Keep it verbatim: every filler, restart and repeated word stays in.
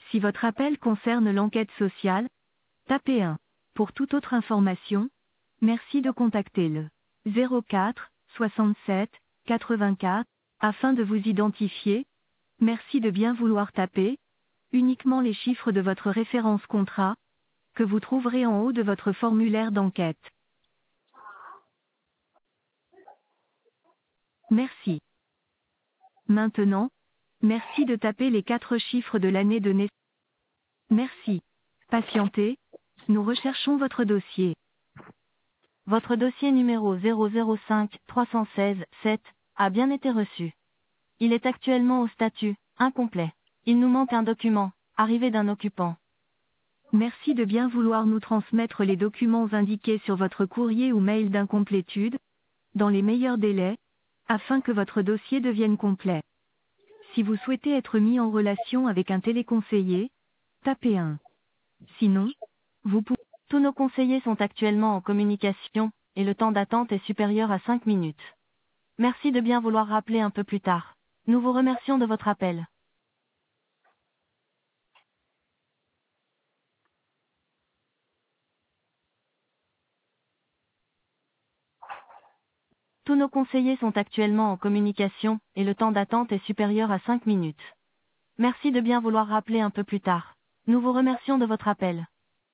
Si votre appel concerne l'enquête sociale, tapez un. Pour toute autre information, merci de contacter le zéro quatre soixante-sept quatre-vingt-quatre afin de vous identifier. Merci de bien vouloir taper uniquement les chiffres de votre référence contrat que vous trouverez en haut de votre formulaire d'enquête. Merci. Maintenant, merci de taper les quatre chiffres de l'année de naissance. Merci. Patientez, nous recherchons votre dossier. Votre dossier numéro zéro zéro cinq trois un six sept a bien été reçu. Il est actuellement au statut incomplet. Il nous manque un document, arrivé d'un occupant. Merci de bien vouloir nous transmettre les documents indiqués sur votre courrier ou mail d'incomplétude, dans les meilleurs délais, afin que votre dossier devienne complet. Si vous souhaitez être mis en relation avec un téléconseiller, tapez un. Sinon, vous pouvez... Tous nos conseillers sont actuellement en communication, et le temps d'attente est supérieur à cinq minutes. Merci de bien vouloir rappeler un peu plus tard. Nous vous remercions de votre appel. Tous nos conseillers sont actuellement en communication, et le temps d'attente est supérieur à cinq minutes. Merci de bien vouloir rappeler un peu plus tard. Nous vous remercions de votre appel.